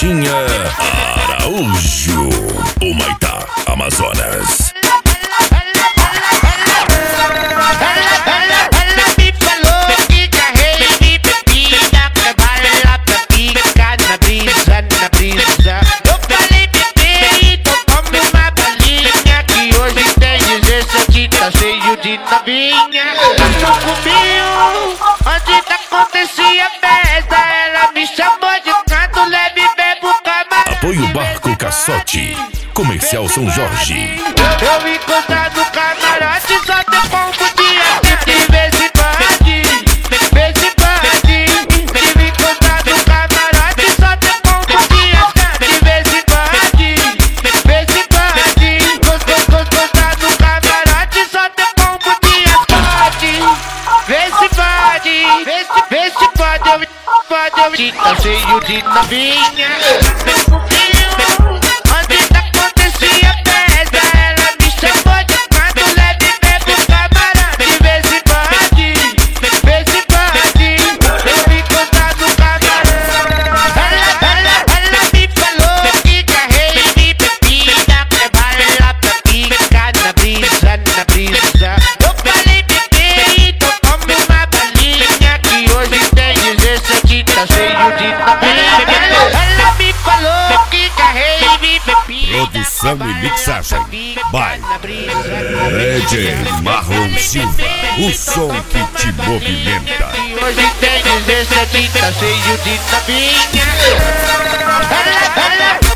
Betinha Araújo, Humaitá, Amazonas. Novinha, passou comigo, onde acontecia festa. Ela me chamou de canto, leve, bebo, camarada. Apoio Barco Caçote, Comercial São Jorge. Eu encontrar no camarote, só tem pombo de assistir. Vê se pode, vê se pode. Eu encontrar no camarote, só tem pombo de assistir. Vê se pode, vê se pode. Encontrar no camarote, só tem pombo de assistir. Vê se pode, vê se pode. Eu tá cheio de novinha. Produção e mixagem by DJ Marlon Silva, o som que te movimenta. Hoje tem 17, tá cheio de novinha.